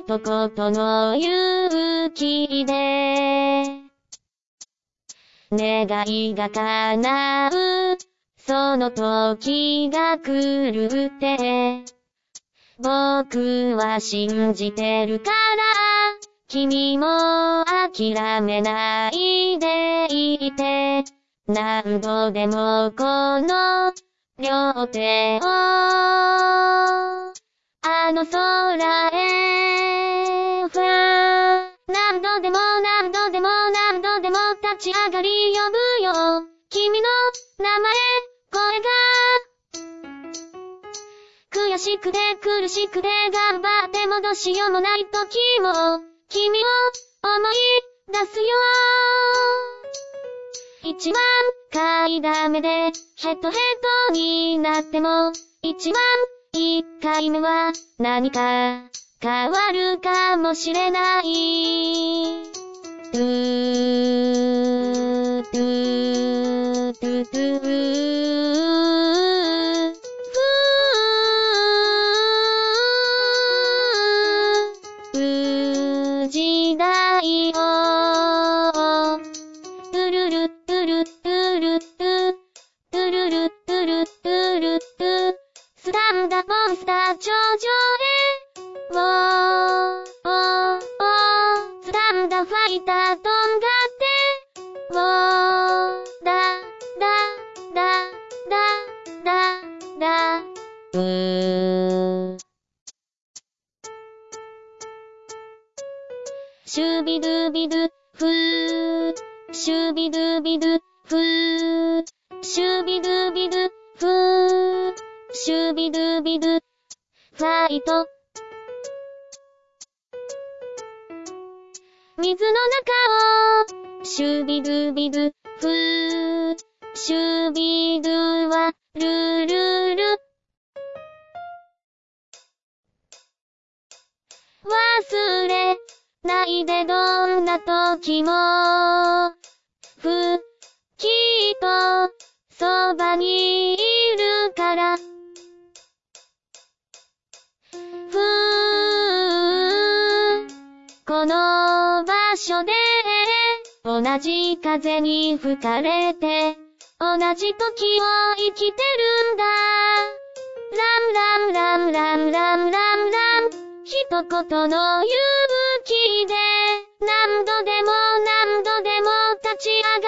一言の勇気で願いが叶うその時が来るって僕は信じてるから君も諦めないでいて何度でもこの両手をあの空へ何度でも何度でも何度でも立ち上がり呼ぶよ君の名前声が悔しくて苦しくて頑張ってもどうしようもない時も君を思い出すよ一万回ダメでヘトヘトになっても一万一回目は何か変わるかもしれないトゥトゥトゥトゥ時代をトゥルルトゥルトゥルトゥトゥルルトゥルトゥルトゥスタンダモンスター頂上へスタンダファイターとんがってだシュビドゥビドゥフーシュビドゥビドゥフーシュビドゥビドゥフーシュビドゥビドゥファイト水の中をシュビドゥビドゥフーシュビドゥはルルル忘れないでどんな時もきっとそばにいるからこの場所で同じ風に吹かれて同じ時を生きてるんだランランランランランランラン一言の勇気で何度でも何度でも立ち上が